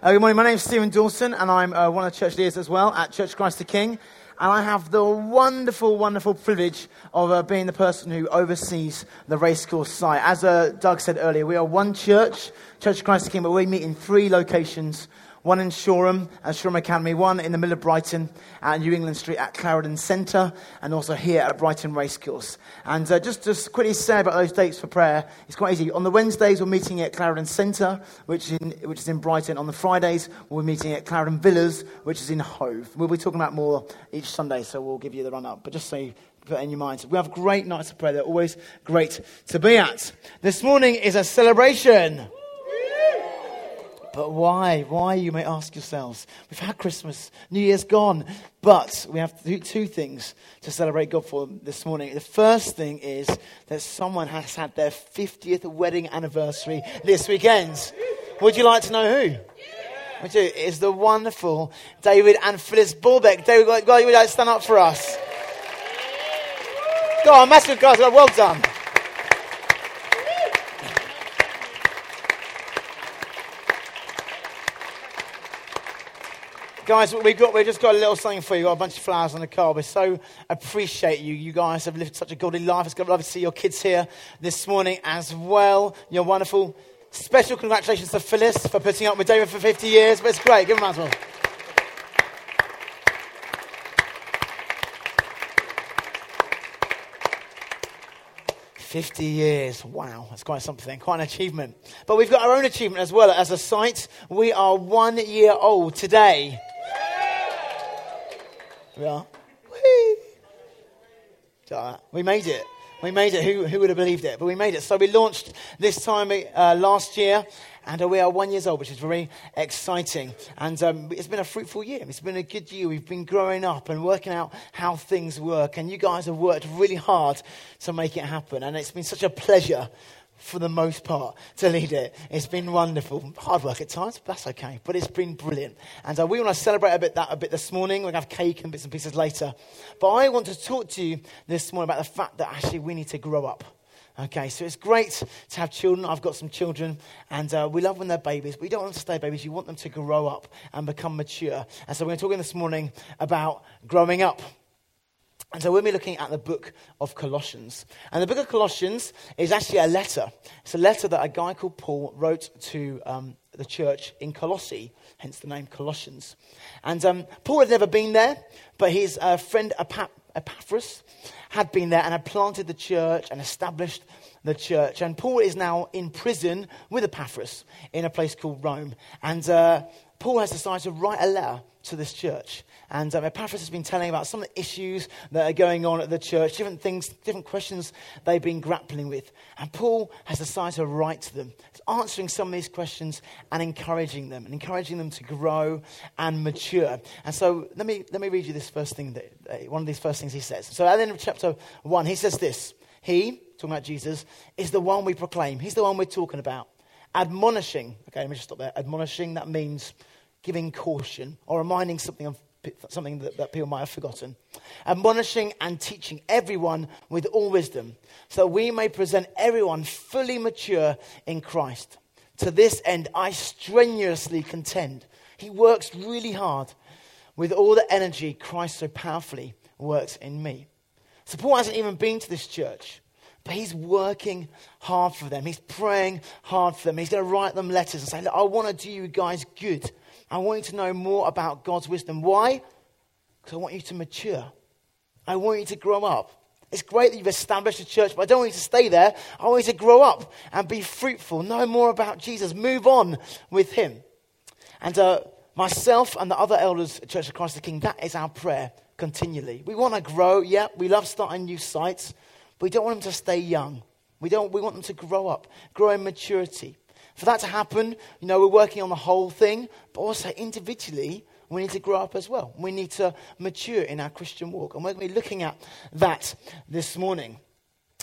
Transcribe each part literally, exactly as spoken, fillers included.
Uh, good morning, my name's Stephen Dawson, and I'm uh, one of the church leaders as well at Church Christ the King. And I have the wonderful, wonderful privilege of uh, being the person who oversees the racecourse site. As uh, Doug said earlier, we are one church, Church Christ the King, but we meet in three locations. One in Shoreham at Shoreham Academy, one in the middle of Brighton at New England Street at Clarendon Centre, and also here at Brighton Racecourse. And uh, just to quickly say about those dates for prayer, it's quite easy. On the Wednesdays, we're meeting at Clarendon Centre, which is in, which is in Brighton. On the Fridays, we're meeting at Clarendon Villas, which is in Hove. We'll be talking about more each Sunday, so we'll give you the run-up. But just so you put it in your mind, we have great nights of prayer. They're always great to be at. This morning is a celebration. But why? Why, you may ask yourselves. We've had Christmas, New Year's gone, but we have to do two things to celebrate God for this morning. The first thing is that someone has had their fiftieth wedding anniversary this weekend. Would you like to know who? Would you? It's the wonderful David and Phyllis Borbeck. David, would you like to stand up for us? Go on, massive guys, well done. Guys, we've got, we've just got a little something for you. We've got a bunch of flowers on the car. We so appreciate you. You guys have lived such a godly life. It's lovely to see your kids here this morning as well. You're wonderful. Special congratulations to Phyllis for putting up with David for fifty years. But it's great. Give them a round of applause. fifty years. Wow, that's quite something, quite an achievement. But we've got our own achievement as well. As a site, we are one year old today. We are. We made it. We made it. Who, who would have believed it? But we made it. So we launched this time uh, last year, and uh, we are one years old, which is very exciting. And um, it's been a fruitful year. It's been a good year. We've been growing up and working out how things work. And you guys have worked really hard to make it happen. And it's been such a pleasure, for the most part, to lead it. It's been wonderful. Hard work at times, but that's okay. But it's been brilliant. And uh, we want to celebrate a bit that a bit this morning. We're going to have cake and bits and pieces later. But I want to talk to you this morning about the fact that actually we need to grow up. Okay, so it's great to have children. I've got some children, and uh, we love when they're babies. But you don't want them to stay babies. You want them to grow up and become mature. And so we're talking this morning about growing up. And so we'll be looking at the book of Colossians. And the book of Colossians is actually a letter. It's a letter that a guy called Paul wrote to um, the church in Colossae, hence the name Colossians. And um, Paul had never been there, but his uh, friend Epap- Epaphras had been there and had planted the church and established the church. And Paul is now in prison with Epaphras in a place called Rome. And uh, Paul has decided to write a letter to this church. And um, Epaphras has been telling about some of the issues that are going on at the church, different things, different questions they've been grappling with. And Paul has decided to write to them, answering some of these questions and encouraging them, and encouraging them to grow and mature. And so let me let me read you this first thing, that uh, one of these first things he says. So at the end of chapter one, he says this: He, talking about Jesus, is the one we proclaim. He's the one we're talking about. Admonishing. Okay, let me just stop there. Admonishing, that means giving caution or reminding something of something that, that people might have forgotten. Admonishing and teaching everyone with all wisdom, so that we may present everyone fully mature in Christ. To this end, I strenuously contend. He works really hard with all the energy Christ so powerfully works in me. So Paul hasn't even been to this church, but he's working hard for them. He's praying hard for them. He's going to write them letters and say, look, I want to do you guys good. I want you to know more about God's wisdom. Why? Because I want you to mature. I want you to grow up. It's great that you've established a church, but I don't want you to stay there. I want you to grow up and be fruitful. Know more about Jesus. Move on with him. And uh, myself and the other elders at Church of Christ the King, that is our prayer continually. We want to grow. Yeah, we love starting new sites, but we don't want them to stay young. We don't. We want them to grow up, grow in maturity. For that to happen, you know, we're working on the whole thing, but also individually, we need to grow up as well. We need to mature in our Christian walk. And we're going to be looking at that this morning.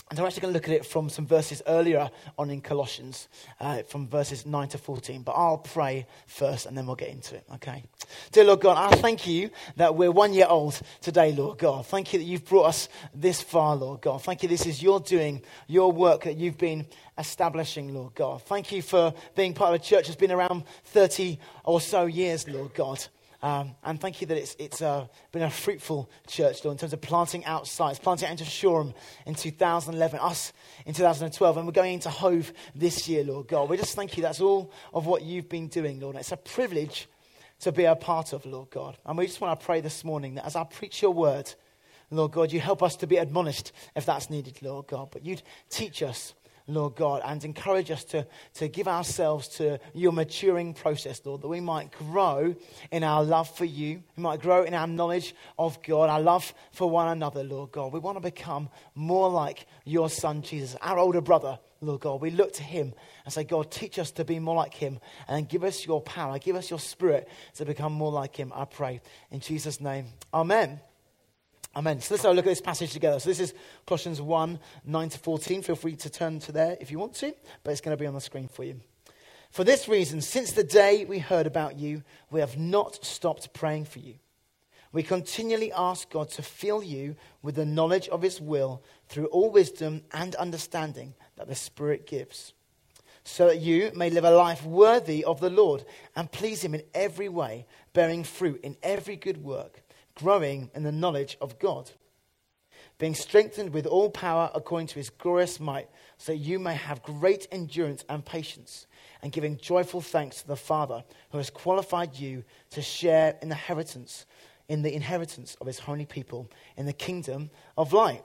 And we're actually going to look at it from some verses earlier on in Colossians, uh, from verses nine to fourteen. But I'll pray first and then we'll get into it, okay? Dear Lord God, I thank you that we're one year old today, Lord God. Thank you that you've brought us this far, Lord God. Thank you this is your doing, your work that you've been establishing, Lord God. Thank you for being part of a church that's been around thirty or so years, Lord God. Um, and thank you that it's it's uh, been a fruitful church, Lord, in terms of planting out sites, planting out into Shoreham in two thousand eleven, us in two thousand twelve, and we're going into Hove this year, Lord God. We just thank you that's all of what you've been doing, Lord. It's a privilege to be a part of, Lord God. And we just want to pray this morning that as I preach your word, Lord God, you help us to be admonished if that's needed, Lord God. But you'd teach us, Lord God, and encourage us to, to give ourselves to your maturing process, Lord, that we might grow in our love for you. We might grow in our knowledge of God, our love for one another, Lord God. We want to become more like your son, Jesus, our older brother, Lord God. We look to him and say, God, teach us to be more like him and give us your power, give us your spirit to become more like him, I pray. In Jesus' name, amen. Amen. So let's have a look at this passage together. So this is Colossians one, nine to fourteen. Feel free to turn to there if you want to, but it's going to be on the screen for you. For this reason, since the day we heard about you, we have not stopped praying for you. We continually ask God to fill you with the knowledge of his will through all wisdom and understanding that the Spirit gives, so that you may live a life worthy of the Lord and please him in every way, bearing fruit in every good work, growing in the knowledge of God, being strengthened with all power according to his glorious might, so that you may have great endurance and patience, and giving joyful thanks to the Father who has qualified you to share in the inheritance, in the inheritance of his holy people in the kingdom of light.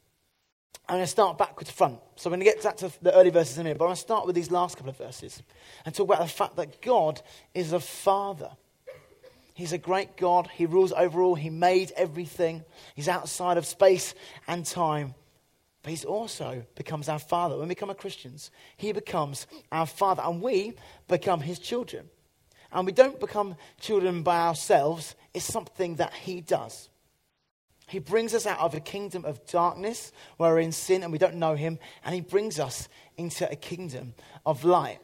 I'm going to start backwards to front. So we're going to get back to the early verses in a minute, but I'm going to start with these last couple of verses and talk about the fact that God is a Father. He's a great God. He rules over all. He made everything. He's outside of space and time. But he also becomes our Father. When we become Christians, he becomes our Father. And we become his children. And we don't become children by ourselves. It's something that he does. He brings us out of a kingdom of darkness where we're in sin and we don't know him. And he brings us into a kingdom of light.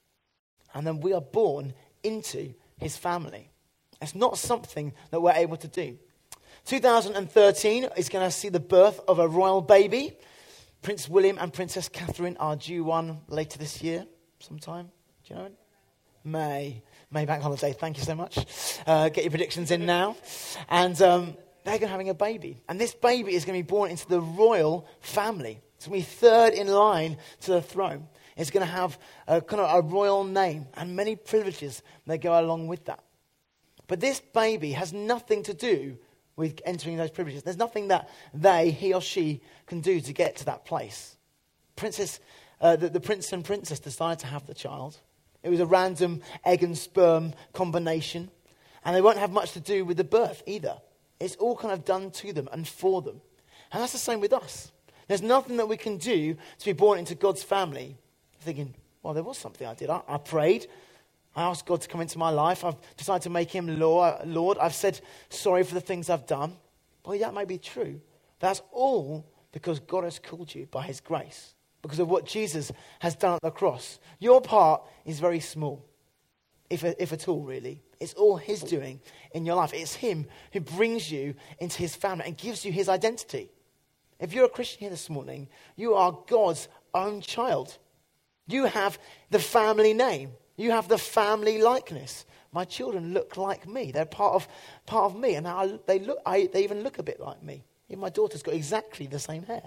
And then we are born into his family. It's not something that we're able to do. two thousand thirteen is going to see the birth of a royal baby. Prince William and Princess Catherine are due one later this year, sometime. Do you know it? May. May bank holiday. Thank you so much. Uh, get your predictions in now. And um, they're going to be having a baby. And this baby is going to be born into the royal family. It's going to be third in line to the throne. It's going to have a kind of a royal name and many privileges that go along with that. But this baby has nothing to do with entering those privileges. There's nothing that they, he or she, can do to get to that place. Princess, uh, the, the prince and princess decided to have the child. It was a random egg and sperm combination. And they won't have much to do with the birth either. It's all kind of done to them and for them. And that's the same with us. There's nothing that we can do to be born into God's family. Thinking, well, there was something I did. I, I prayed. I asked God to come into my life. I've decided to make him Lord. I've said sorry for the things I've done. Well, that may be true. That's all because God has called you by his grace. Because of what Jesus has done at the cross. Your part is very small. If, if at all, really. It's all his doing in your life. It's him who brings you into his family and gives you his identity. If you're a Christian here this morning, you are God's own child. You have the family name. You have the family likeness. My children look like me. They're part of part of me, and I, they look. I, they even look a bit like me. Even my daughter's got exactly the same hair.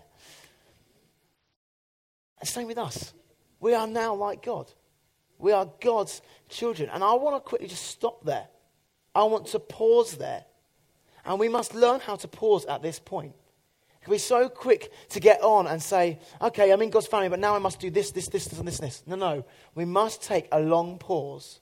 And same with us. We are now like God. We are God's children, and I want to quickly just stop there. I want to pause there, and we must learn how to pause at this point. We're so quick to get on and say, okay, I'm in God's family, but now I must do this, this, this, this, and this, and this. No, no. We must take a long pause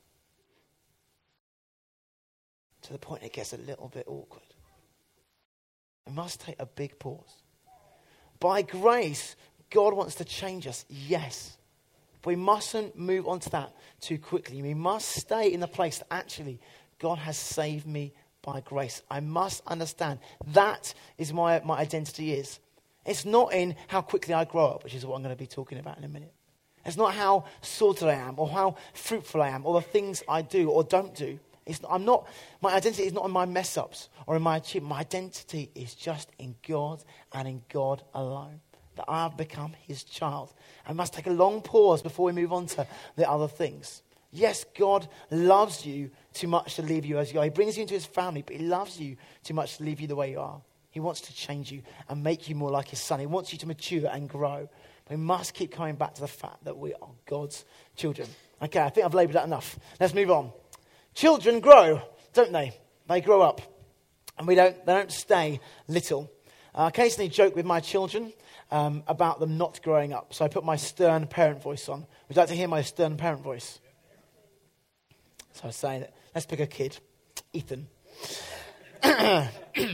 to the point it gets a little bit awkward. We must take a big pause. By grace, God wants to change us, yes. But we mustn't move on to that too quickly. We must stay in the place that actually God has saved me by grace. I must understand that is my, my identity is. It's not in how quickly I grow up, which is what I'm going to be talking about in a minute. It's not how sorted I am or how fruitful I am or the things I do or don't do. It's not, I'm not, my identity is not in my mess-ups or in my achievement. My identity is just in God and in God alone. That I've become his child. I must take a long pause before we move on to the other things. Yes, God loves you too much to leave you as you are. He brings you into his family, but he loves you too much to leave you the way you are. He wants to change you and make you more like his son. He wants you to mature and grow. But we must keep coming back to the fact that we are God's children. Okay, I think I've laboured that enough. Let's move on. Children grow, don't they? They grow up. And we don't. They don't stay little. I occasionally joke with my children um, about them not growing up. So I put my stern parent voice on. Would you like to hear my stern parent voice? So I was saying that, let's pick a kid. Ethan. I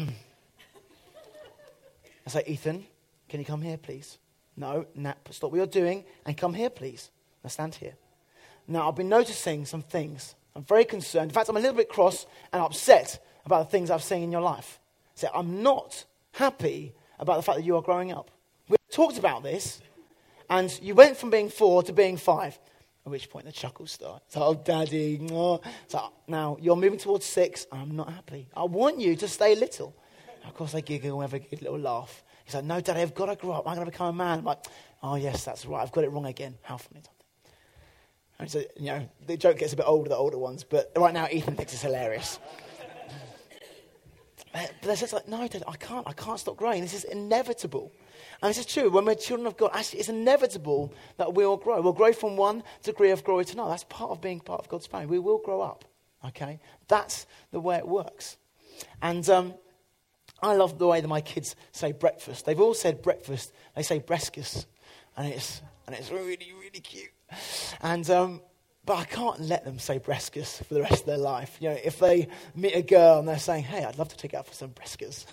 say, Ethan, can you come here, please? No, Nat, stop what you're doing and come here, please. Now stand here. Now, I've been noticing some things. I'm very concerned. In fact, I'm a little bit cross and upset about the things I've seen in your life. So I'm not happy about the fact that you are growing up. We talked about this, and you went from being four to being five, at which point the chuckles start. It's like, oh, Daddy. Oh. So now you're moving towards six, and I'm not happy. I want you to stay little. And of course, they giggle and have a little laugh. He's like, no, Daddy, I've got to grow up. I'm going to become a man. I'm like, oh, yes, that's right. I've got it wrong again. How funny. And so, you know, the joke gets a bit older, the older ones, but right now Ethan thinks it's hilarious. But they're just like, no, Dad, I can't. I can't stop growing. This is inevitable. And this is true. When we're children of God, actually, it's inevitable that we will grow. We'll grow from one degree of glory to another. That's part of being part of God's family. We will grow up, okay? That's the way it works. And um, I love the way that my kids say breakfast. They've all said breakfast. They say brescus. And it's, and it's really, really cute. And um, but I can't let them say brescus for the rest of their life. You know, if they meet a girl and they're saying, "Hey, I'd love to take you out for some brescus,"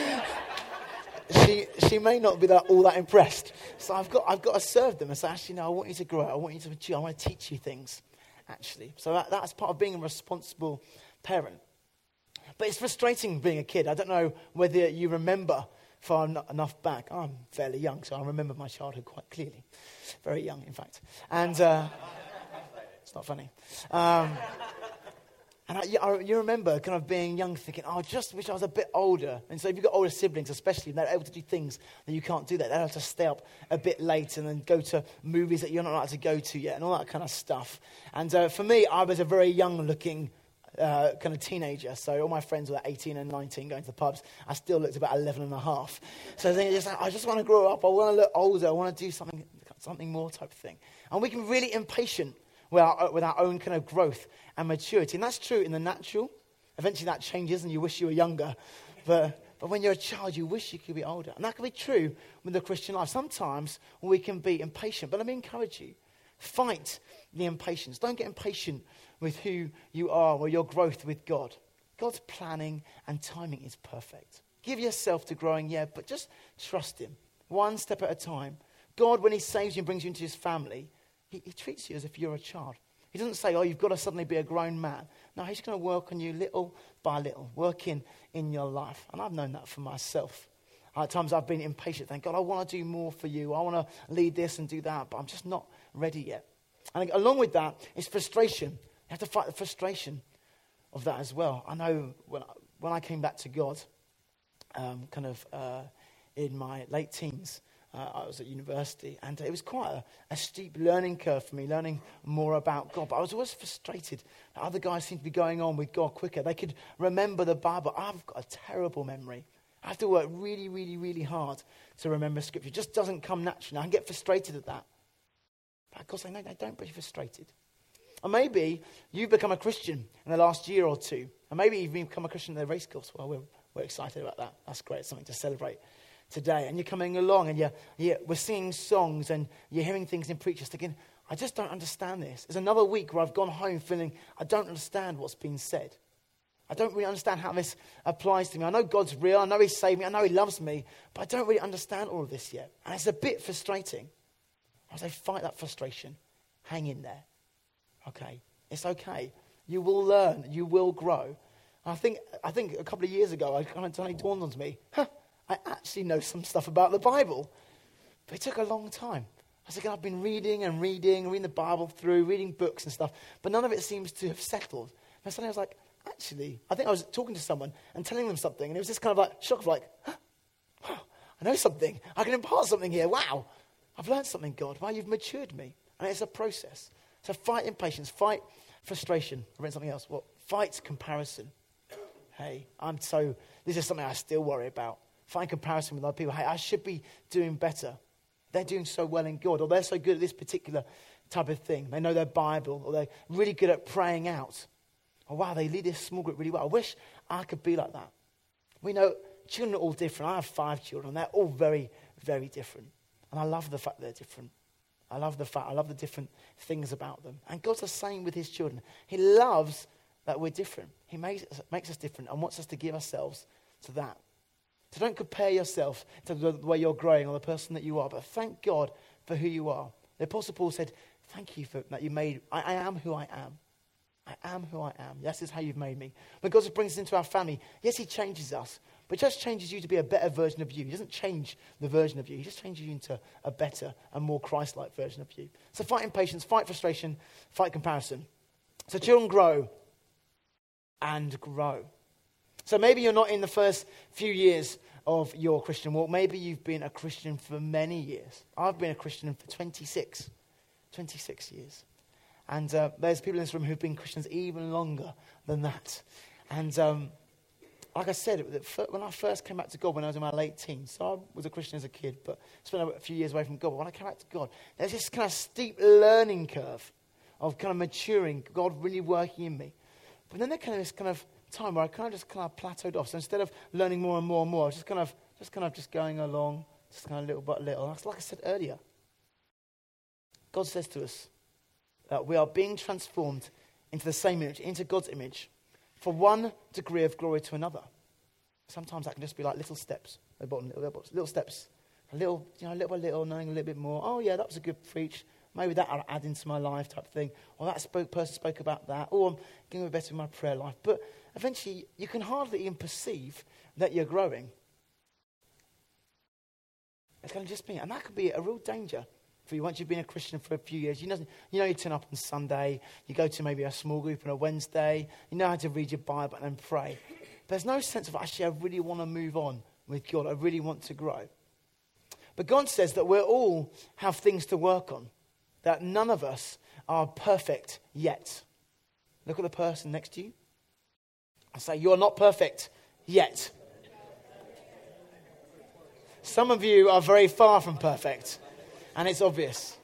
she she may not be that all that impressed. So I've got I've got to serve them and say, actually, no, I want you to grow. I want you to mature. I want to teach you things. Actually, so that, that's part of being a responsible parent. But it's frustrating being a kid. I don't know whether you remember far enough back. I'm fairly young, so I remember my childhood quite clearly. Very young, in fact. And uh, it's not funny. Um, and I, I, you remember kind of being young thinking, oh, I just wish I was a bit older. And so if you've got older siblings, especially, they're able to do things that you can't do that. They're able to stay up a bit late and then go to movies that you're not allowed to go to yet and all that kind of stuff. And uh, for me, I was a very young-looking Uh, kind of teenager, so all my friends were eighteen and nineteen going to the pubs. I still looked about eleven and a half. So then just like, I just want to grow up. I want to look older. I want to do something, something more type of thing. And we can be really impatient with our, with our own kind of growth and maturity. And that's true in the natural. Eventually that changes, and you wish you were younger. But but when you're a child, you wish you could be older. And that can be true with the Christian life. Sometimes we can be impatient. But let me encourage you: fight the impatience. Don't get impatient with who you are or your growth with God. God's planning and timing is perfect. Give yourself to growing, yeah, but just trust him. One step at a time. God, when he saves you and brings you into his family, he, he treats you as if you're a child. He doesn't say, oh, you've got to suddenly be a grown man. No, he's going to work on you little by little, working in your life. And I've known that for myself. At times I've been impatient, thank God, I want to do more for you. I want to lead this and do that, but I'm just not ready yet. And along with that is frustration. You have to fight the frustration of that as well. I know when I, when I came back to God, um, kind of uh, in my late teens, uh, I was at university, and it was quite a, a steep learning curve for me, learning more about God. But I was always frustrated that other guys seemed to be going on with God quicker. They could remember the Bible. I've got a terrible memory. I have to work really, really, really hard to remember Scripture. It just doesn't come naturally. I can get frustrated at that. But of course, I know they don't be frustrated. Or maybe you've become a Christian in the last year or two. Or maybe you've become a Christian in the race course. Well, we're, we're excited about that. That's great. It's something to celebrate today. And you're coming along and you're, you're, we're singing songs and you're hearing things in preachers thinking, I just don't understand this. There's another week where I've gone home feeling I don't understand what's being said. I don't really understand how this applies to me. I know God's real. I know he's saved me. I know he loves me. But I don't really understand all of this yet. And it's a bit frustrating. I say, fight that frustration. Hang in there. Okay, it's okay. You will learn. You will grow. And I think I think a couple of years ago, it kind of suddenly dawned on me, huh, I actually know some stuff about the Bible. But it took a long time. I was thinking, I've been reading and reading, reading the Bible through, reading books and stuff, but none of it seems to have settled. And suddenly I was like, actually, I think I was talking to someone and telling them something, and it was this kind of like shock of like, huh, huh, I know something. I can impart something here. Wow. I've learned something, God. Wow, you've matured me. And it's a process. So fight impatience, fight frustration. I've written something else. What? Fight comparison. Hey, I'm so, this is something I still worry about. Fight comparison with other people. Hey, I should be doing better. They're doing so well in God, or they're so good at this particular type of thing. They know their Bible, or they're really good at praying out. Oh, wow, they lead this small group really well. I wish I could be like that. We know children are all different. I have five children. They're all very, very different. And I love the fact they're different. I love the fact, I love the different things about them. And God's the same with his children. He loves that we're different. He makes us, makes us different and wants us to give ourselves to that. So don't compare yourself to the way you're growing or the person that you are, but thank God for who you are. The Apostle Paul said, thank you for that you made, I, I am who I am. I am who I am. This is how you've made me. When God brings us into our family, yes, he changes us, but just changes you to be a better version of you. He doesn't change the version of you. He just changes you into a better and more Christ-like version of you. So fight impatience, fight frustration, fight comparison. So children grow and grow. So maybe you're not in the first few years of your Christian walk. Maybe you've been a Christian for many years. I've been a Christian for twenty-six, twenty-six years. And uh, there's people in this room who've been Christians even longer than that. And um, like I said, when I first came back to God when I was in my late teens, so I was a Christian as a kid, but spent a few years away from God. But when I came back to God, there's this kind of steep learning curve of kind of maturing, God really working in me. But then there came this kind of time where I kind of just kind of plateaued off. So instead of learning more and more and more, I was just kind of just kind of just going along, just kind of little by little. Like I said earlier, God says to us that we are being transformed into the same image, into God's image, for one degree of glory to another. Sometimes that can just be like little steps, little, little, little steps, a little, you know, little by little, knowing a little bit more. Oh yeah, that was a good preach. Maybe that I'll add into my life type of thing. Or that spoke, person spoke about that. Or I'm getting a bit better in my prayer life. But eventually, you can hardly even perceive that you're growing. It's going to just be, and that could be a real danger for you once you've been a Christian for a few years. You know, you know you turn up on Sunday, you go to maybe a small group on a Wednesday, you know how to read your Bible and pray. There's no sense of, actually, I really want to move on with God. I really want to grow. But God says that we all have things to work on, that none of us are perfect yet. Look at the person next to you and say, you're not perfect yet. Some of you are very far from perfect. And it's obvious.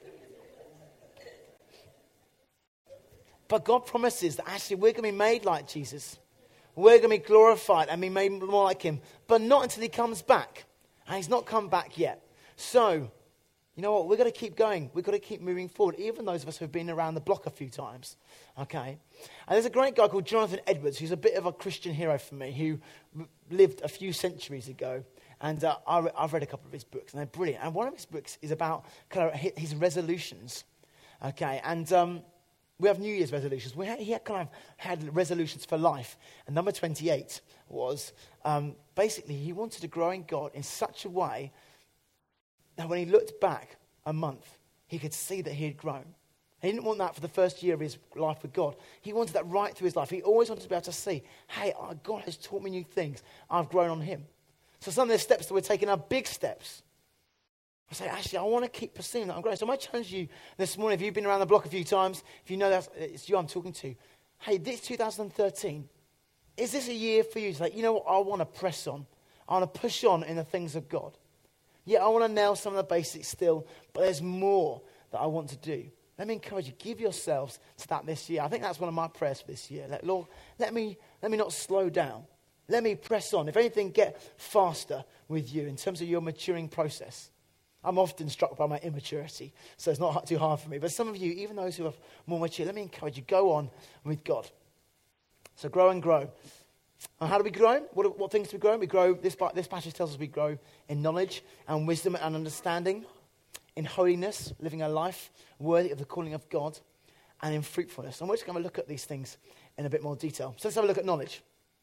But God promises that actually we're going to be made like Jesus. We're going to be glorified and be made more like him. But not until he comes back. And he's not come back yet. So, you know what? We've got to keep going. We've got to keep moving forward. Even those of us who have been around the block a few times. Okay? And there's a great guy called Jonathan Edwards, who's a bit of a Christian hero for me, who lived a few centuries ago. And uh, I re- I've read a couple of his books, and they're brilliant. And one of his books is about kind of his resolutions. Okay, and um, we have New Year's resolutions. We had, he had kind of had resolutions for life. And number twenty-eight was um, basically he wanted to grow in God in such a way that when he looked back a month, he could see that he had grown. He didn't want that for the first year of his life with God. He wanted that right through his life. He always wanted to be able to see, hey, oh, God has taught me new things. I've grown on him. So some of the steps that we're taking are big steps. I say, actually, I want to keep pursuing that. I'm growing. So I might challenge you this morning, if you've been around the block a few times, if you know that it's you I'm talking to, hey, this two thousand thirteen, is this a year for you to like, you know what, I want to press on. I want to push on in the things of God. Yeah, I want to nail some of the basics still, but there's more that I want to do. Let me encourage you, give yourselves to that this year. I think that's one of my prayers for this year. Let, Lord, let me, let me not slow down. Let me press on. If anything, get faster with you in terms of your maturing process. I'm often struck by my immaturity, so it's not too hard for me. But some of you, even those who are more mature, let me encourage you, go on with God. So grow and grow. And how do we grow? What, what things do we grow? We grow, this, this passage tells us we grow in knowledge and wisdom and understanding, in holiness, living a life worthy of the calling of God, and in fruitfulness. And we're just going to look at these things in a bit more detail. So let's have a look at knowledge.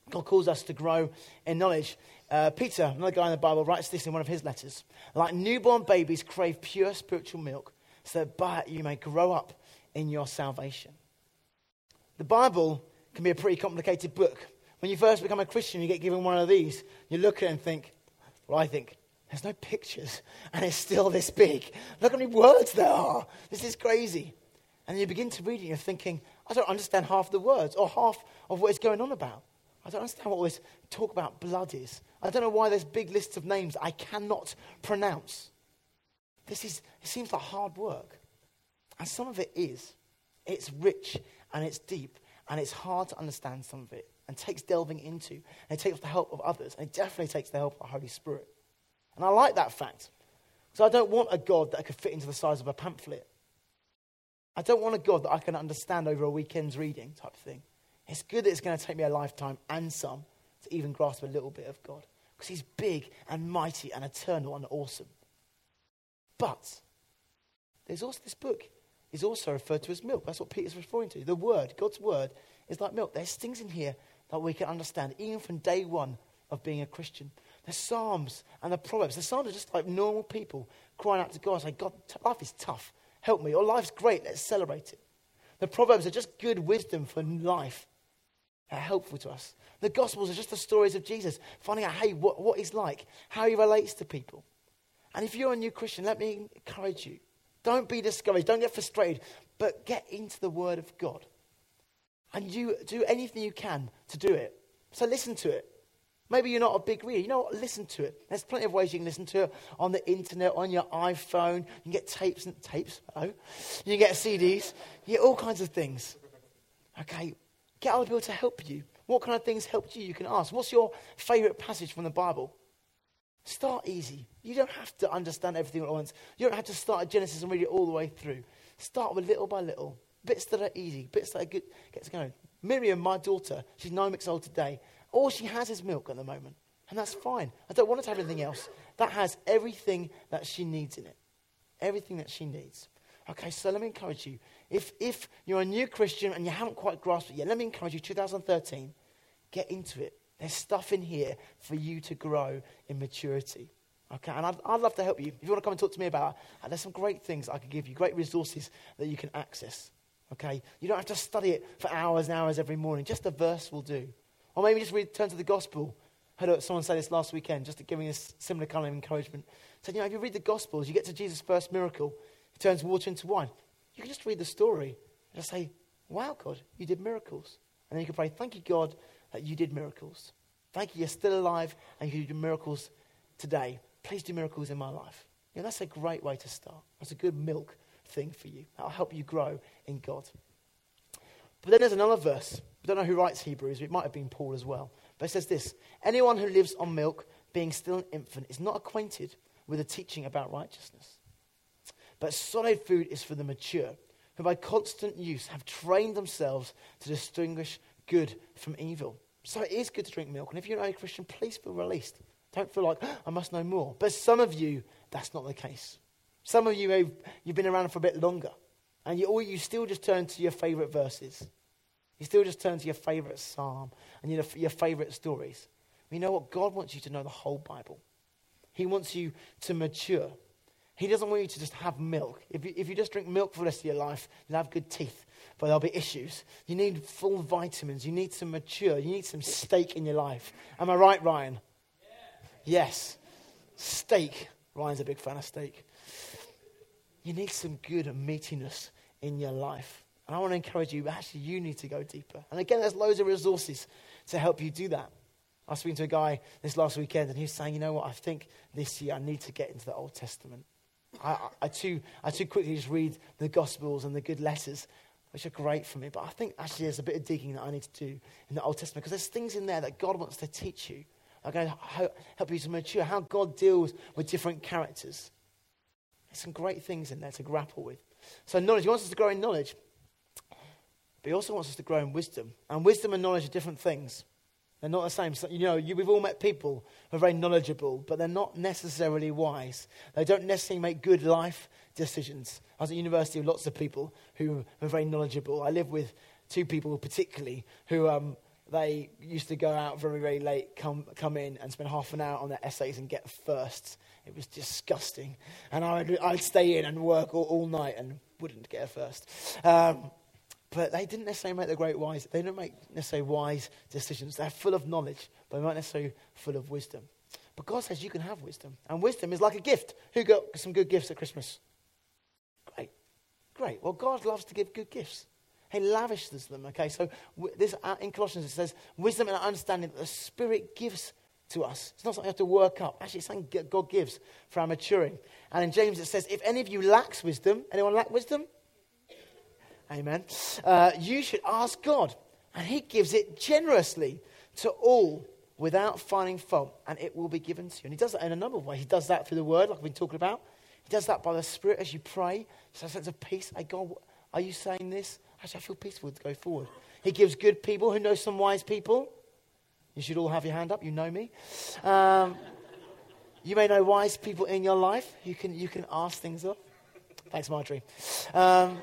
God calls us to grow in knowledge. Uh, Peter, another guy in the Bible, writes this in one of his letters. Like newborn babies crave pure spiritual milk, so that by it you may grow up in your salvation. The Bible can be a pretty complicated book. When you first become a Christian, you get given one of these. You look at it and think, well, I think, there's no pictures, and it's still this big. Look how many words there are. This is crazy. And you begin to read it, and you're thinking, I don't understand half the words, or half of what it's going on about. I don't understand what all this talk about blood is. I don't know why there's big lists of names I cannot pronounce. This is, it seems like hard work. And some of it is. It's rich, and it's deep, and it's hard to understand some of it, and takes delving into, and it takes the help of others, and it definitely takes the help of the Holy Spirit. And I like that fact. So I don't want a God that could fit into the size of a pamphlet. I don't want a God that I can understand over a weekend's reading type thing. It's good that it's going to take me a lifetime and some to even grasp a little bit of God. Because he's big and mighty and eternal and awesome. But there's also this book is also referred to as milk. That's what Peter's referring to. The word, God's word, is like milk. There's things in here that we can understand, even from day one of being a Christian. The Psalms and the Proverbs. The Psalms are just like normal people crying out to God, saying, God, t- life is tough. Help me. Or life's great. Let's celebrate it. The Proverbs are just good wisdom for life. They're helpful to us. The Gospels are just the stories of Jesus, finding out, hey, what, what he's like, how he relates to people. And if you're a new Christian, let me encourage you. Don't be discouraged. Don't get frustrated. But get into the Word of God. And you do anything you can to do it. So listen to it. Maybe you're not a big reader. You know what? Listen to it. There's plenty of ways you can listen to it on the internet, on your iPhone. You can get tapes and tapes. Oh, you can get C Ds. You get all kinds of things. Okay, get other people to help you. What kind of things helped you? You can ask. What's your favorite passage from the Bible? Start easy. You don't have to understand everything at once. You don't have to start at Genesis and read it all the way through. Start with little by little. Bits that are easy. Bits that are good. Gets going. Miriam, my daughter, she's nine weeks old today. All she has is milk at the moment. And that's fine. I don't want her to have anything else. That has everything that she needs in it. Everything that she needs. Okay, so let me encourage you. If if you're a new Christian and you haven't quite grasped it yet, let me encourage you, twenty thirteen, get into it. There's stuff in here for you to grow in maturity. Okay, and I'd, I'd love to help you. If you want to come and talk to me about it, there's some great things I can give you, great resources that you can access. Okay, you don't have to study it for hours and hours every morning. Just a verse will do. Or maybe just read, turn to the Gospel. I heard someone say this last weekend, just to give me a similar kind of encouragement. Said, you know, if you read the Gospels, you get to Jesus' first miracle. He turns water into wine. You can just read the story and just say, wow, God, you did miracles. And then you can pray, thank you, God, that you did miracles. Thank you, you're still alive and you do miracles today. Please do miracles in my life. You know, that's a great way to start. That's a good milk thing for you. That'll help you grow in God. But then there's another verse. We don't know who writes Hebrews. It might have been Paul as well. But it says this: anyone who lives on milk, being still an infant, is not acquainted with the teaching about righteousness. But solid food is for the mature, who by constant use have trained themselves to distinguish good from evil. So it is good to drink milk. And if you're not a Christian, please feel released. Don't feel like, oh, I must know more. But some of you, that's not the case. Some of you, have, you've been around for a bit longer. And you, or you still just turn to your favorite verses. You still just turn to your favorite psalm and your, your favorite stories. You know what? God wants you to know the whole Bible. He wants you to mature. He doesn't want you to just have milk. If you, if you just drink milk for the rest of your life, you'll have good teeth, but there'll be issues. You need full vitamins. You need some mature. You need some steak in your life. Am I right, Ryan? Yeah. Yes. Steak. Ryan's a big fan of steak. You need some good meatiness in your life. And I want to encourage you, actually, you need to go deeper. And again, there's loads of resources to help you do that. I was speaking to a guy this last weekend, and he was saying, you know what, I think this year I need to get into the Old Testament. I, I, I, too, I too quickly just read the Gospels and the good letters, which are great for me. But I think actually there's a bit of digging that I need to do in the Old Testament, because there's things in there that God wants to teach you. Are going to help you to mature, how God deals with different characters. There's some great things in there to grapple with. So knowledge, he wants us to grow in knowledge. But he also wants us to grow in wisdom. And wisdom and knowledge are different things. They're not the same. So, you know, you, we've all met people who are very knowledgeable, but they're not necessarily wise. They don't necessarily make good life decisions. I was at university with lots of people who are very knowledgeable. I live with two people particularly who um, they used to go out very, very late, come come in and spend half an hour on their essays and get firsts. It was disgusting. And I would, I'd stay in and work all, all night and wouldn't get a first. Um, but they didn't necessarily make the great wise. They didn't make necessarily wise decisions. They're full of knowledge, but they weren't necessarily full of wisdom. But God says you can have wisdom. And wisdom is like a gift. Who got some good gifts at Christmas? Great. Great. Well, God loves to give good gifts. He lavishes them, okay? So w- this uh, in Colossians it says, wisdom and understanding that the Spirit gives to us. It's not something you have to work up. Actually, it's something God gives for our maturing. And in James it says, if any of you lacks wisdom, anyone lack wisdom? Amen. Uh, you should ask God, and he gives it generously to all without finding fault, and it will be given to you. And he does that in a number of ways. He does that through the word, like we've been talking about. He does that by the Spirit as you pray. So a sense of peace. Hey, God, are you saying this? Actually, I feel peaceful to go forward. He gives good people. Who knows some wise people? You should all have your hand up. You know me. Um, you may know wise people in your life. You can you can ask things up. Thanks, Marjorie. Um,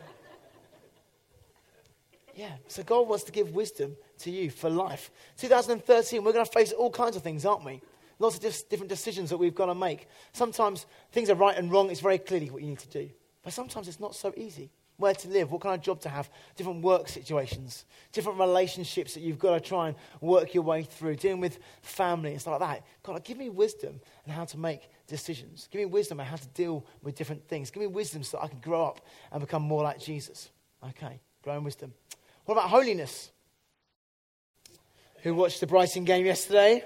yeah, so God wants to give wisdom to you for life. twenty thirteen, we're going to face all kinds of things, aren't we? Lots of just different decisions that we've got to make. Sometimes things are right and wrong. It's very clearly what you need to do. But sometimes it's not so easy. Where to live, what kind of job to have, different work situations, different relationships that you've got to try and work your way through, dealing with family and stuff like that. God, give me wisdom on how to make decisions. Give me wisdom on how to deal with different things. Give me wisdom so that I can grow up and become more like Jesus. Okay, growing wisdom. What about holiness? Who watched the Brighton game yesterday?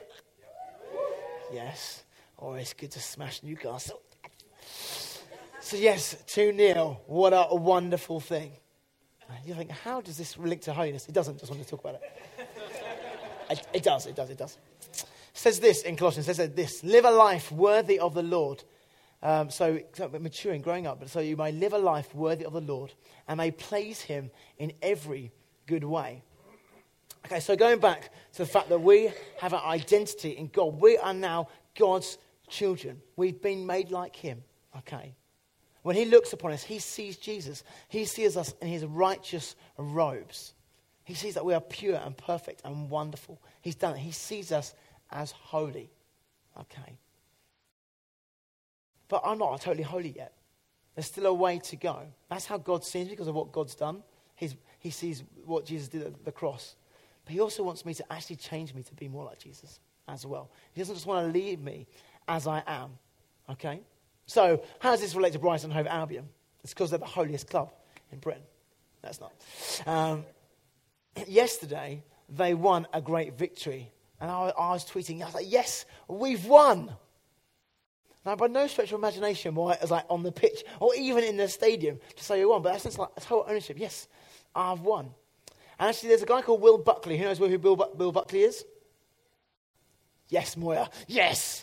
Yes. Oh, it's good to smash Newcastle. So yes, two nil. What a, a wonderful thing. You think, how does this relate to holiness? It doesn't. Just want to talk about it. it. It does, it does, it does. It says this in Colossians. It says this. Live a life worthy of the Lord. Um, so, so maturing, growing up. But so you may live a life worthy of the Lord and may please him in every good way. Okay, so going back to the fact that we have an identity in God. We are now God's children. We've been made like him. Okay. When he looks upon us, he sees Jesus. He sees us in his righteous robes. He sees that we are pure and perfect and wonderful. He's done it. He sees us as holy. Okay. But I'm not totally holy yet. There's still a way to go. That's how God sees me because of what God's done. He's, he sees what Jesus did at the cross. But he also wants me to actually change me to be more like Jesus as well. He doesn't just want to leave me as I am. Okay? So, how does this relate to Brighton Hove Albion? It's because they're the holiest club in Britain. That's not. Um, yesterday, they won a great victory. And I, I was tweeting, I was like, yes, we've won. Now, by no stretch of imagination, why it was like on the pitch or even in the stadium to say you won. But that's like total ownership. Yes, I've won. And actually, there's a guy called Will Buckley. Who knows who Bill, Bu- Bill Buckley is? Yes, Moya. Yes.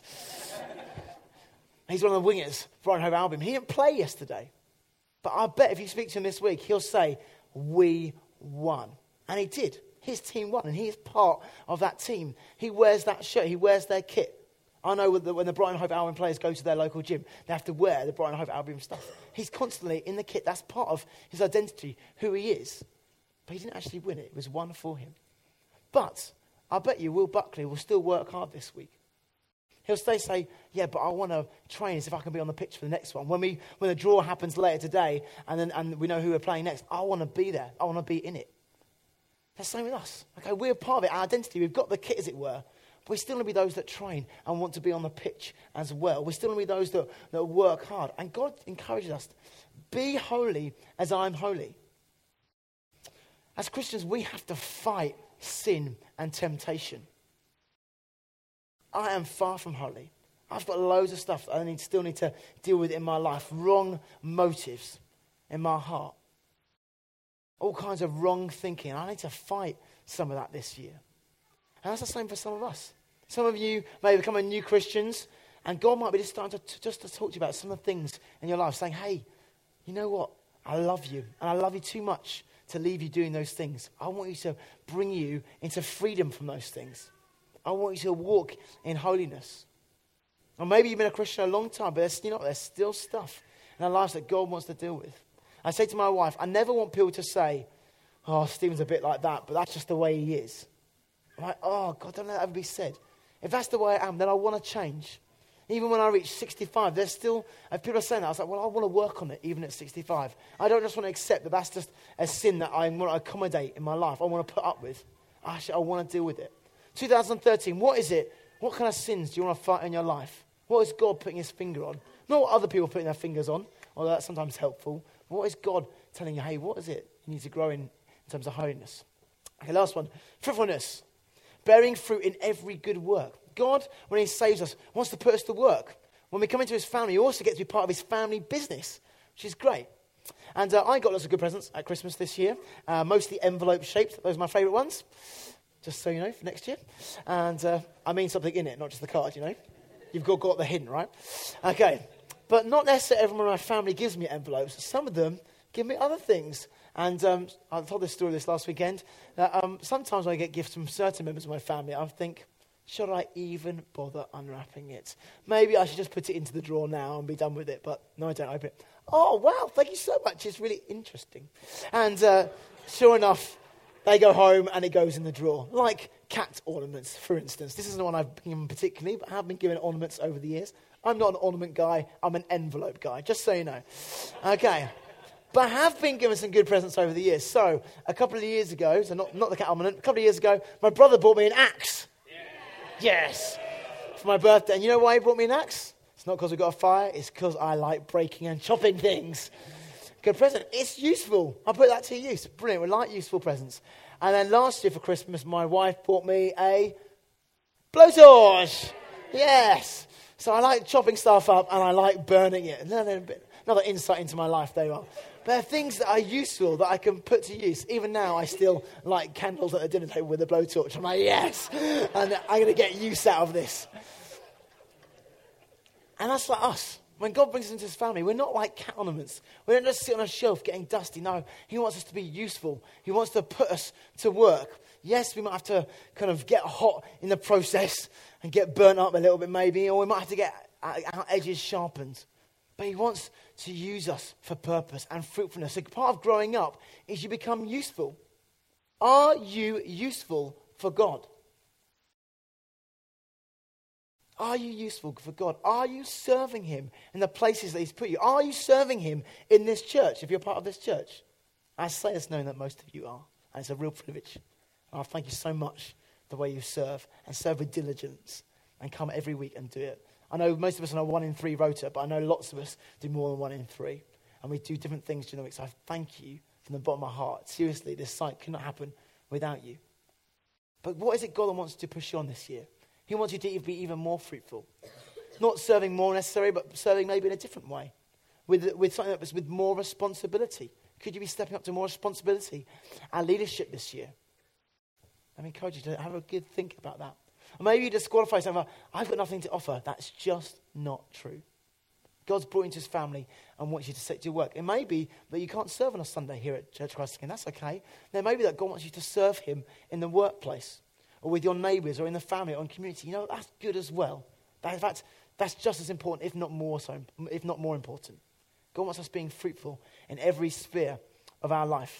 He's one of the wingers for Brighton Hove Albion. He didn't play yesterday. But I bet if you speak to him this week, he'll say, we won. And he did. His team won, and he is part of that team. He wears that shirt. He wears their kit. I know when the, when the Brighton Hove Albion players go to their local gym, they have to wear the Brighton Hove Albion stuff. He's constantly in the kit. That's part of his identity, who he is. But he didn't actually win it. It was won for him. But I bet you Will Buckley will still work hard this week. He'll stay say, yeah, but I want to train as if I can be on the pitch for the next one. When we when the draw happens later today and then and we know who we're playing next, I want to be there. I want to be in it. That's the same with us. Okay, we're part of it, our identity. We've got the kit, as it were. But we're still going to be those that train and want to be on the pitch as well. We're still going to be those that, that work hard. And God encourages us, be holy as I'm holy. As Christians, we have to fight sin and temptation. I am far from holy. I've got loads of stuff that I need, still need to deal with in my life. Wrong motives in my heart. All kinds of wrong thinking. I need to fight some of that this year. And that's the same for some of us. Some of you may become a new Christians, and God might be just starting to, to, just to talk to you about some of the things in your life, saying, hey, you know what? I love you, and I love you too much to leave you doing those things. I want you to bring you into freedom from those things. I want you to walk in holiness. Or maybe you've been a Christian a long time, but there's, you know, there's still stuff in our lives that God wants to deal with. I say to my wife, I never want people to say, oh, Stephen's a bit like that, but that's just the way he is. I'm like, oh, God, don't let that ever be said. If that's the way I am, then I want to change. Even when I reach sixty-five, there's still, if people are saying that, I was like, well, I want to work on it even at sixty-five. I don't just want to accept that that's just a sin that I want to accommodate in my life. I want to put up with. Actually, I want to deal with it. two thousand thirteen, what is it? What kind of sins do you want to fight in your life? What is God putting his finger on? Not what other people are putting their fingers on, although that's sometimes helpful. What is God telling you, hey, what is it you need to grow in in terms of holiness? Okay, last one. Fruitfulness. Bearing fruit in every good work. God, when he saves us, wants to put us to work. When we come into his family, he also gets to be part of his family business, which is great. And uh, I got lots of good presents at Christmas this year, uh, mostly envelope-shaped. Those are my favourite ones, just so you know, for next year. And uh, I mean something in it, not just the card, you know. You've got, got the hint, right? Okay. But not necessarily everyone in my family gives me envelopes. Some of them give me other things. And um, I told this story this last weekend, that um, sometimes when I get gifts from certain members of my family, I think, should I even bother unwrapping it? Maybe I should just put it into the drawer now and be done with it. But no, I don't open it. Oh, wow, thank you so much. It's really interesting. And uh, sure enough, they go home and it goes in the drawer. Like cat ornaments, for instance. This isn't one I've been given particularly, but I have been given ornaments over the years. I'm not an ornament guy. I'm an envelope guy, just so you know. Okay. But I have been given some good presents over the years. So a couple of years ago, so not, not the cat ornament, a couple of years ago, my brother bought me an axe. Yes, for my birthday. And you know why he brought me an axe? It's not because we got a fire. It's because I like breaking and chopping things. Good present. It's useful. I'll put that to use. Brilliant. We like useful presents. And then last year for Christmas, my wife bought me a blowtorch. Yes. So I like chopping stuff up and I like burning it. Another, another insight into my life, there you are. But there are things that are useful that I can put to use. Even now, I still light candles at the dinner table with a blowtorch. I'm like, yes, and I'm going to get use out of this. And that's like us. When God brings us into his family, we're not like cat ornaments. We don't just sit on a shelf getting dusty. No, he wants us to be useful. He wants to put us to work. Yes, we might have to kind of get hot in the process and get burnt up a little bit maybe, or we might have to get our edges sharpened. But he wants to use us for purpose and fruitfulness. So part of growing up is you become useful. Are you useful for God? Are you useful for God? Are you serving him in the places that he's put you? Are you serving him in this church, if you're part of this church? I say this knowing that most of you are. And it's a real privilege. And I thank you so much the way you serve and serve with diligence and come every week and do it. I know most of us are on a one in three rota, but I know lots of us do more than one in three. And we do different things during the week. So I thank you from the bottom of my heart. Seriously, this site could not happen without you. But what is it God wants to push you on this year? He wants you to be even more fruitful. Not serving more necessarily, but serving maybe in a different way. With, with something that's with more responsibility. Could you be stepping up to more responsibility and leadership this year? I encourage you to have a good think about that. Or maybe you disqualify something like, I've got nothing to offer. That's just not true. God's brought you into his family and wants you to set your work. It may be that you can't serve on a Sunday here at Church Christ again. That's okay. Then maybe that God wants you to serve him in the workplace or with your neighbours or in the family or in community. You know, that's good as well. That, in fact, that's just as important, if not more so, if not more important. God wants us being fruitful in every sphere of our life.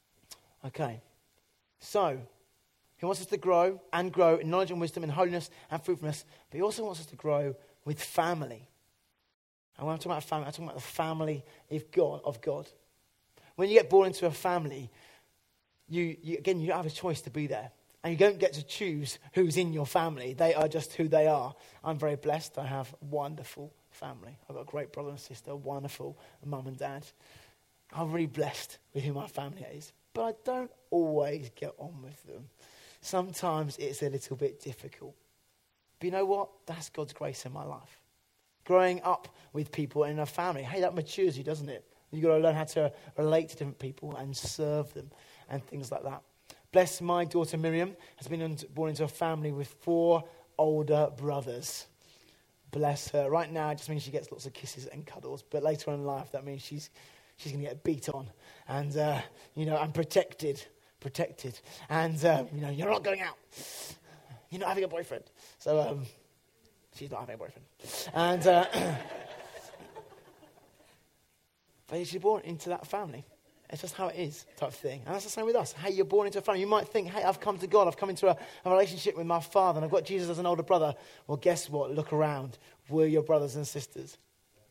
Okay. So, he wants us to grow and grow in knowledge and wisdom and holiness and fruitfulness. But he also wants us to grow with family. And when I'm talking about family, I'm talking about the family of God. Of God. When you get born into a family, you, you again, you don't have a choice to be there. And you don't get to choose who's in your family. They are just who they are. I'm very blessed. I have a wonderful family. I've got a great brother and sister, wonderful mum and dad. I'm really blessed with who my family is. But I don't always get on with them. Sometimes it's a little bit difficult. But you know what? That's God's grace in my life. Growing up with people in a family, hey, that matures you, doesn't it? You've got to learn how to relate to different people and serve them and things like that. Bless my daughter Miriam, has been born into a family with four older brothers. Bless her. Right now, it just means she gets lots of kisses and cuddles. But later on in life, that means she's she's going to get beat on. And, uh, you know, I'm protected. Protected. And, um, you know, you're not going out. You're not having a boyfriend. So, um, she's not having a boyfriend. And, uh, but she's born into that family. It's just how it is type thing. And that's the same with us. Hey, you're born into a family. You might think, hey, I've come to God. I've come into a, a relationship with my Father and I've got Jesus as an older brother. Well, guess what? Look around. We're your brothers and sisters.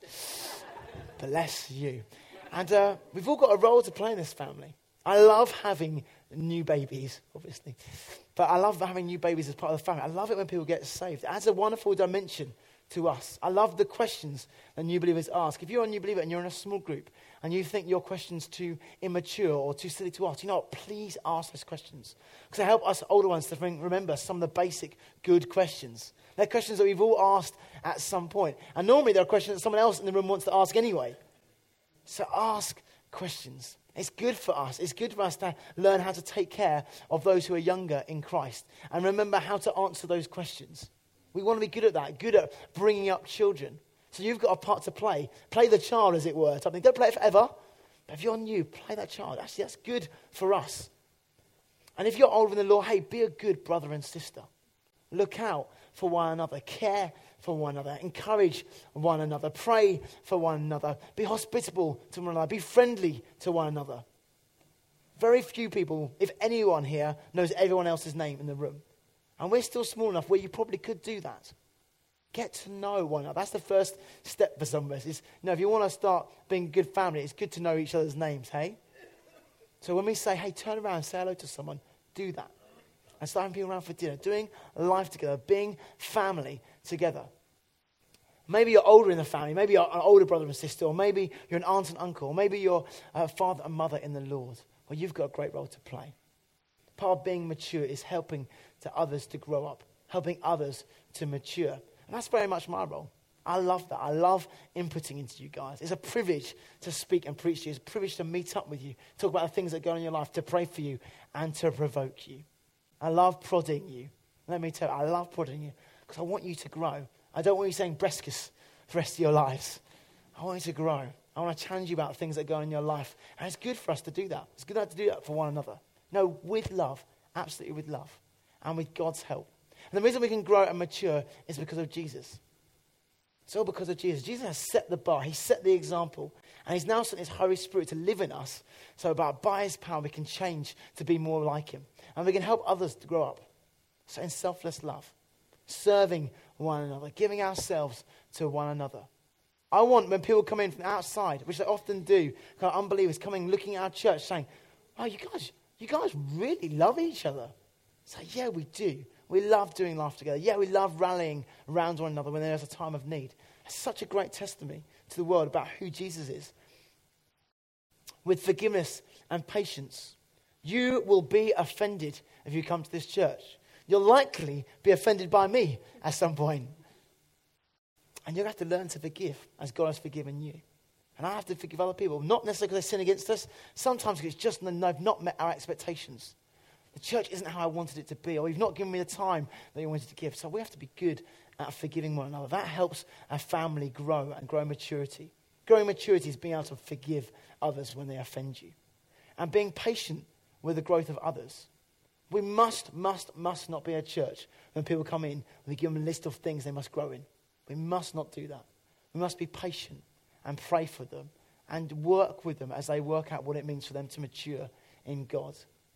Bless you. And uh, we've all got a role to play in this family. I love having new babies, obviously. But I love having new babies as part of the family. I love it when people get saved. It adds a wonderful dimension to us. I love the questions that new believers ask. If you're a new believer and you're in a small group and you think your question's too immature or too silly to ask, you know what? Please ask those questions. Because they help us older ones to remember some of the basic good questions. They're questions that we've all asked at some point. And normally they're questions that someone else in the room wants to ask anyway. So ask questions. It's good for us. It's good for us to learn how to take care of those who are younger in Christ and remember how to answer those questions. We want to be good at that, good at bringing up children. So you've got a part to play. Play the child, as it were. Something. Don't play it forever. But if you're new, play that child. Actually, that's good for us. And if you're older in the Lord, hey, be a good brother and sister. Look out for one another. Care for one another. Encourage one another. Pray for one another. Be hospitable to one another. Be friendly to one another. Very few people, if anyone here, knows everyone else's name in the room. And we're still small enough where you probably could do that. Get to know one another. That's the first step for some of us. Is, you know, if you want to start being a good family, it's good to know each other's names, hey? So when we say, hey, turn around and say hello to someone, do that. And start having people around for dinner, doing life together, being family together. Maybe you're older in the family. Maybe you're an older brother and sister. Or maybe you're an aunt and uncle. Or maybe you're a father and mother in the Lord. Well, you've got a great role to play. Part of being mature is helping to others to grow up. Helping others to mature. And that's very much my role. I love that. I love inputting into you guys. It's a privilege to speak and preach to you. It's a privilege to meet up with you. Talk about the things that go on in your life. To pray for you and to provoke you. I love prodding you. Let me tell you, I love prodding you because I want you to grow. I don't want you saying brescus for the rest of your lives. I want you to grow. I want to challenge you about things that go on in your life. And it's good for us to do that. It's good to do that for one another. No, with love. Absolutely with love. And with God's help. And the reason we can grow and mature is because of Jesus. It's all because of Jesus. Jesus has set the bar. He set the example. And he's now sent his Holy Spirit to live in us. So by, by his power, we can change to be more like him. And we can help others to grow up. So in selfless love. Serving one another. Giving ourselves to one another. I want when people come in from outside, which they often do, kind of unbelievers coming, looking at our church, saying, "Oh, you guys, you guys really love each other." So yeah, we do. We love doing life together. Yeah, we love rallying around one another when there's a time of need. It's such a great testimony to the world about who Jesus is. With forgiveness and patience, you will be offended if you come to this church. You'll likely be offended by me at some point. And you'll have to learn to forgive as God has forgiven you. And I have to forgive other people, not necessarily because they sin against us. Sometimes it's just that they've not met our expectations. The church isn't how I wanted it to be, or you've not given me the time that you wanted to give. So we have to be good at forgiving one another. That helps our family grow and grow maturity. Growing maturity is being able to forgive others when they offend you. And being patient with the growth of others. We must, must, must not be a church when people come in and we give them a list of things they must grow in. We must not do that. We must be patient and pray for them and work with them as they work out what it means for them to mature in God.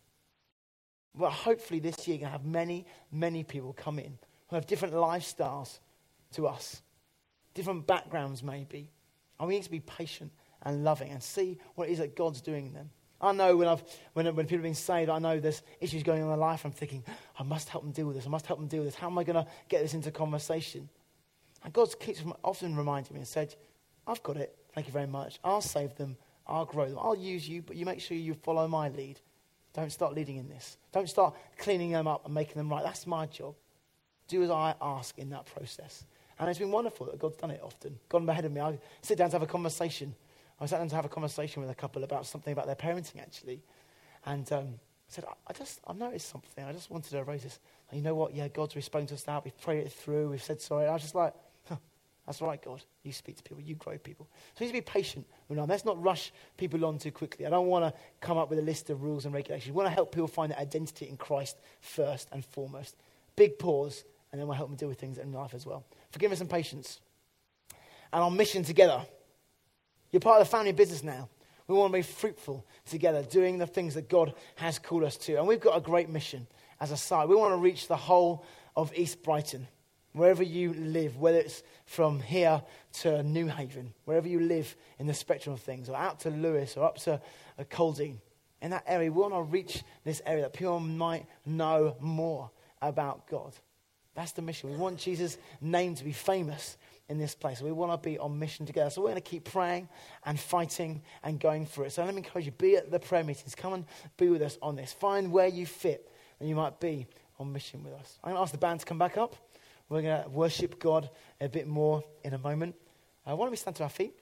Well, hopefully this year you're going to have many, many people come in who have different lifestyles to us. Different backgrounds maybe. And we need to be patient and loving and see what it is that God's doing in them. I know when I've when, when people have been saved, I know there's issues going on in their life. I'm thinking, I must help them deal with this. I must help them deal with this. How am I going to get this into conversation? And God keeps often reminding me and said, I've got it. Thank you very much. I'll save them. I'll grow them. I'll use you, but you make sure you follow my lead. Don't start leading in this. Don't start cleaning them up and making them right. That's my job. Do as I ask in that process. And it's been wonderful that God's done it often. Gone ahead of me. I sit down to have a conversation. I sat down to have a conversation with a couple about something about their parenting, actually. And um, I said, I, I just, I've noticed something. I just wanted to raise this. And you know what? Yeah, God's responded to us now. We've prayed it through. We've said sorry. And I was just like, huh, that's right, God. You speak to people. You grow people. So we need to be patient. Let's not rush people on too quickly. I don't want to come up with a list of rules and regulations. We want to help people find their identity in Christ first and foremost. Big pause, and then we'll help them deal with things in life as well. Forgiveness and patience. And our mission together. You're part of the family business now. We want to be fruitful together, doing the things that God has called us to. And we've got a great mission as a site. We want to reach the whole of East Brighton, wherever you live, whether it's from here to New Haven, wherever you live in the spectrum of things, or out to Lewis, or up to uh, Coldine. In that area, we want to reach this area that people might know more about God. That's the mission. We want Jesus' name to be famous in this place. We want to be on mission together. So we're going to keep praying and fighting and going through it. So let me encourage you, be at the prayer meetings. Come and be with us on this. Find where you fit and you might be on mission with us. I'm going to ask the band to come back up. We're going to worship God a bit more in a moment. Uh, why don't we stand to our feet?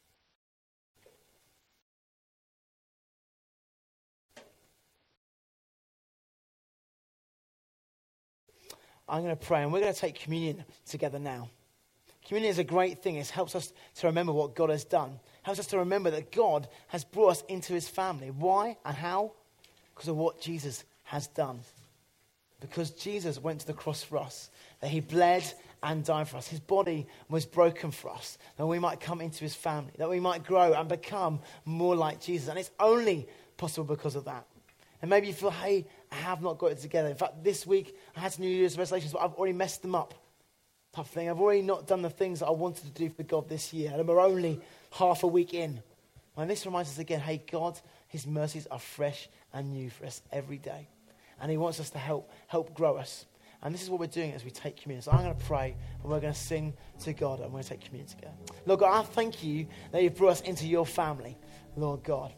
I'm going to pray and we're going to take communion together now. Communion is a great thing. It helps us to remember what God has done. It helps us to remember that God has brought us into his family. Why and how? Because of what Jesus has done. Because Jesus went to the cross for us. That he bled and died for us. His body was broken for us. That we might come into his family. That we might grow and become more like Jesus. And it's only possible because of that. And maybe you feel, hey, I have not got it together. In fact, this week I had some New Year's resolutions, but I've already messed them up. Type of thing. I've already not done the things that I wanted to do for God this year. And we're only half a week in. And this reminds us again, hey, God, his mercies are fresh and new for us every day. And he wants us to help help grow us. And this is what we're doing as we take communion. So I'm going to pray and we're going to sing to God and we're going to take communion together. Lord God, I thank you that you've brought us into your family, Lord God.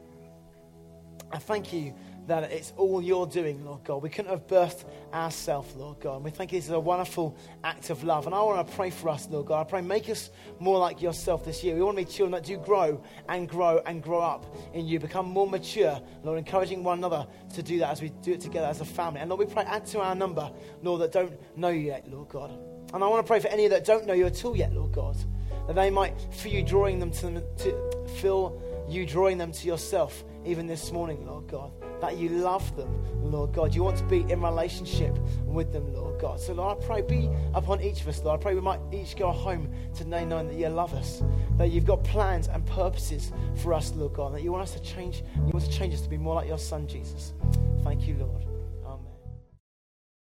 I thank you that it's all you're doing, Lord God. We couldn't have birthed ourselves, Lord God. And we think this is a wonderful act of love. And I want to pray for us, Lord God. I pray make us more like yourself this year. We want to be children that do grow and grow and grow up in you, become more mature, Lord, encouraging one another to do that as we do it together as a family. And Lord, we pray add to our number, Lord, that don't know you yet, Lord God. And I want to pray for any that don't know you at all yet, Lord God, that they might feel you drawing them to, them, to feel you drawing them to yourself even this morning, Lord God. That you love them, Lord God. You want to be in relationship with them, Lord God. So, Lord, I pray be upon each of us, Lord. I pray we might each go home today knowing that you love us, that you've got plans and purposes for us, Lord God, that you want us to change, you want to change us to be more like your son, Jesus. Thank you, Lord.